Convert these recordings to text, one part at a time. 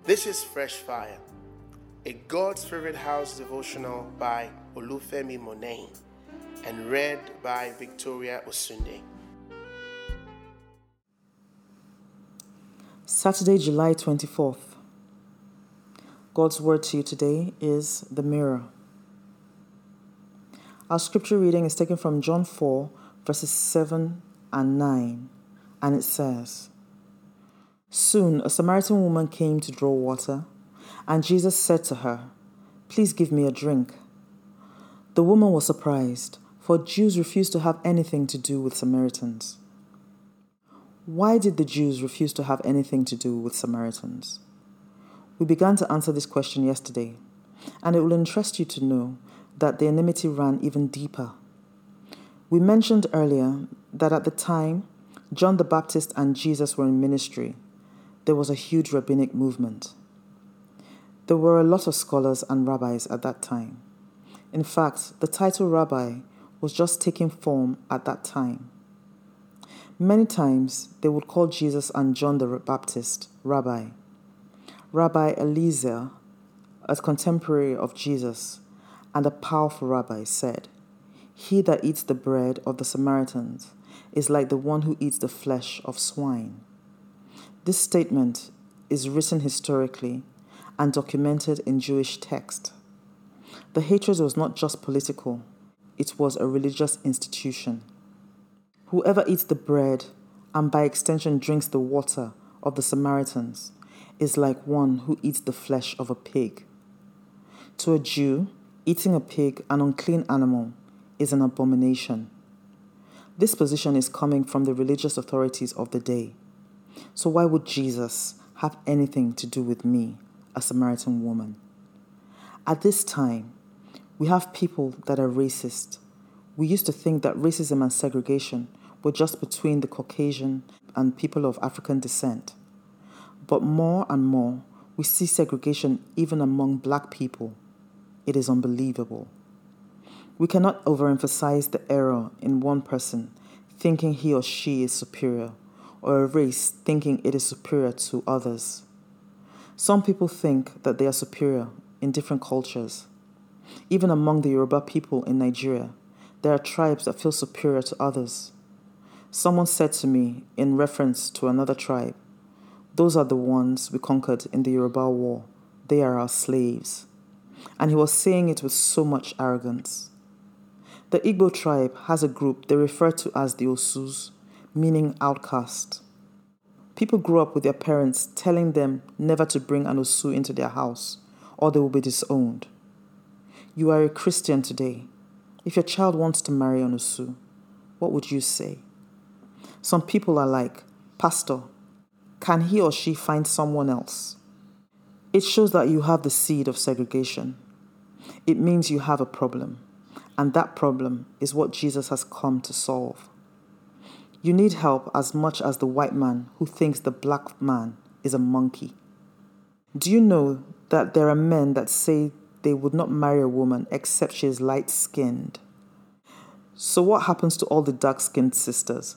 This is Fresh Fire, a God's Favorite House devotional by Olufemi Monet and read by Victoria Osunde. Saturday, July 24th. God's word to you today is the mirror. Our scripture reading is taken from John 4, verses 7 and 9, and it says, "Soon a Samaritan woman came to draw water, and Jesus said to her, 'Please give me a drink.' The woman was surprised, for Jews refused to have anything to do with Samaritans." Why did the Jews refuse to have anything to do with Samaritans? We began to answer this question yesterday, and it will interest you to know that the enmity ran even deeper. We mentioned earlier that at the time John the Baptist and Jesus were in ministry, there was a huge rabbinic movement. There were a lot of scholars and rabbis at that time. In fact, the title rabbi was just taking form at that time. Many times, they would call Jesus and John the Baptist Rabbi. Rabbi Eliezer, a contemporary of Jesus and a powerful rabbi, said, "He that eats the bread of the Samaritans is like the one who eats the flesh of swine." This statement is written historically and documented in Jewish text. The hatred was not just political, it was a religious institution. Whoever eats the bread and by extension drinks the water of the Samaritans is like one who eats the flesh of a pig. To a Jew, eating a pig, an unclean animal, is an abomination. This position is coming from the religious authorities of the day. So why would Jesus have anything to do with me, a Samaritan woman? At this time, we have people that are racist. We used to think that racism and segregation were just between the Caucasian and people of African descent. But more and more, we see segregation even among black people. It is unbelievable. We cannot overemphasize the error in one person thinking he or she is superior, or a race thinking it is superior to others. Some people think that they are superior in different cultures. Even among the Yoruba people in Nigeria, there are tribes that feel superior to others. Someone said to me, in reference to another tribe, "Those are the ones we conquered in the Yoruba war. They are our slaves." And he was saying it with so much arrogance. The Igbo tribe has a group they refer to as the Osus, meaning outcast. People grew up with their parents telling them never to bring an Osu into their house, or they will be disowned. You are a Christian today. If your child wants to marry an Osu, what would you say? Some people are like, "Pastor, can he or she find someone else?" It shows that you have the seed of segregation. It means you have a problem, and that problem is what Jesus has come to solve. You need help as much as the white man who thinks the black man is a monkey. Do you know that there are men that say they would not marry a woman except she is light-skinned? So what happens to all the dark-skinned sisters?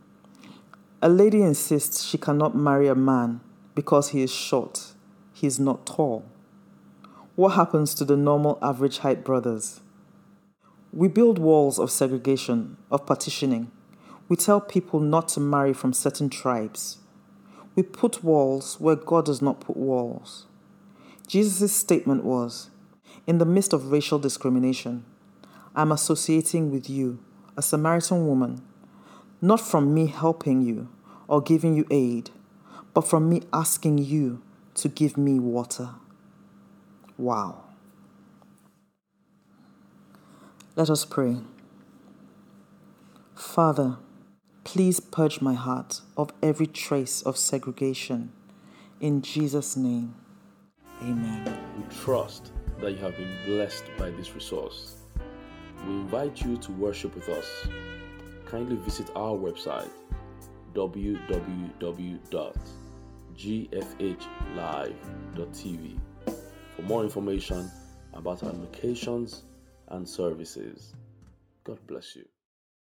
A lady insists she cannot marry a man because he is short, he is not tall. What happens to the normal average height brothers? We build walls of segregation, of partitioning. We tell people not to marry from certain tribes. We put walls where God does not put walls. Jesus' statement was, in the midst of racial discrimination, I'm associating with you, a Samaritan woman, not from me helping you or giving you aid, but from me asking you to give me water. Wow. Let us pray. Father, please purge my heart of every trace of segregation. In Jesus' name, amen. We trust that you have been blessed by this resource. We invite you to worship with us. Kindly visit our website, www.gfhlive.tv, for more information about our locations and services. God bless you.